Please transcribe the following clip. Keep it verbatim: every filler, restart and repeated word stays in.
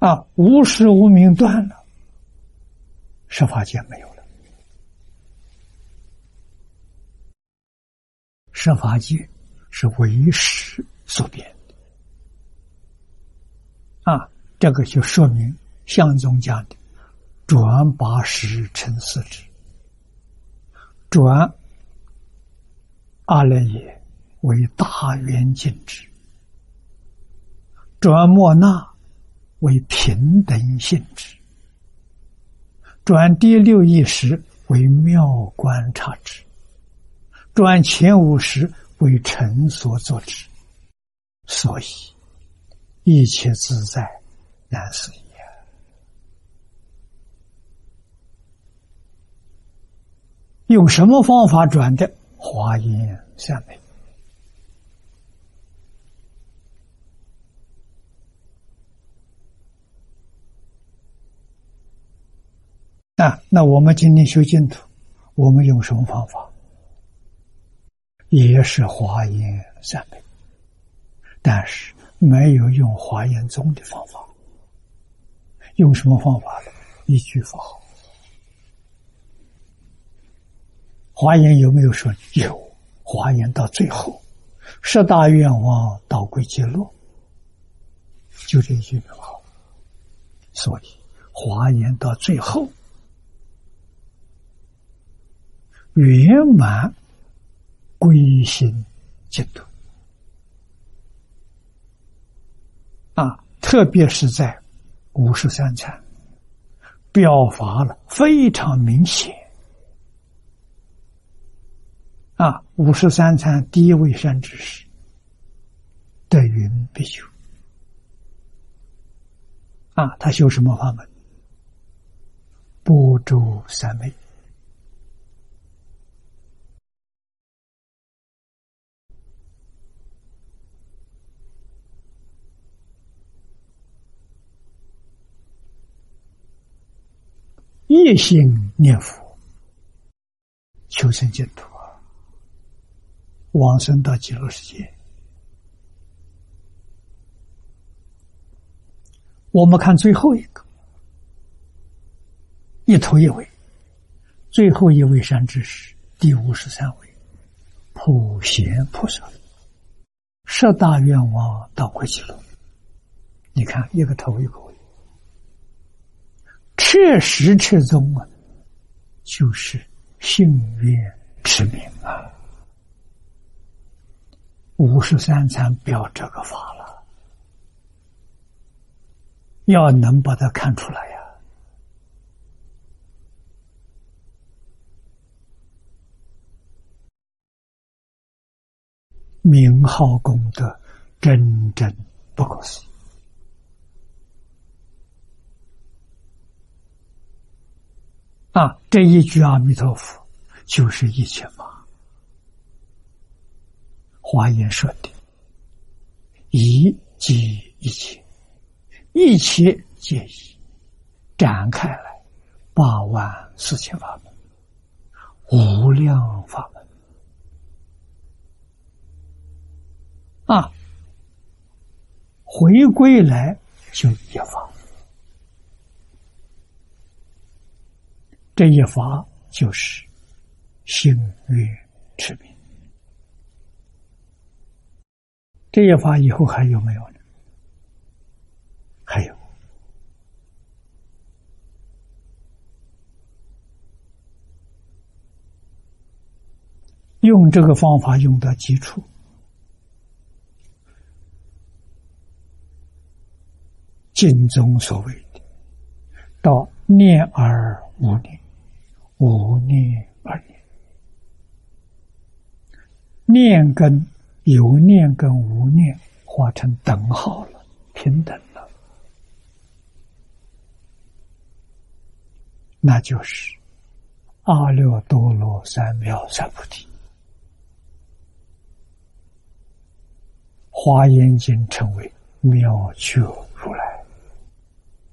啊，无始无明断了，十法界没有了。十法界是为识所变的啊，这个就说明相宗讲的转八识成四智，转阿赖耶为大圆净智，转莫那为平等性质，转第六意识为妙观察智，转前五识为成所作智。所以一切自在难思议。用什么方法转的？华严三昧。啊，那我们今天修净土，我们用什么方法？也是华严三昧，但是没有用华严宗的方法。用什么方法呢？一句佛号。华严有没有说？有。华严到最后，十大愿望导归极乐，就这一句佛号。所以华严到最后圆满归心净土啊，特别是在五十三参表达了非常明显啊。五十三参第一位善知识德云比丘啊，他修什么法门？般舟三昧。一心念佛，求生净土啊，往生到极乐世界。我们看最后一个，一头一尾，最后一位善知识，第五十三位，普贤菩萨，十大愿望导归极乐。你看，一个头一个尾。彻实彻宗啊，就是信愿持名啊。五十三参表这个法了，要能把它看出来呀、啊。名号功德真真不可思议。啊，这一句阿弥陀佛就是一切法。华严说的一即一切，一切皆一，展开来八万四千法门，无量法门啊，回归来就一法。这一法就是信愿持名。这一法以后还有没有呢？还有。用这个方法用到基础，经中所谓的到念而无念，无念而念，念跟有念跟无念化成等号了，平等了，那就是阿耨多罗三藐三菩提。华严经称为妙觉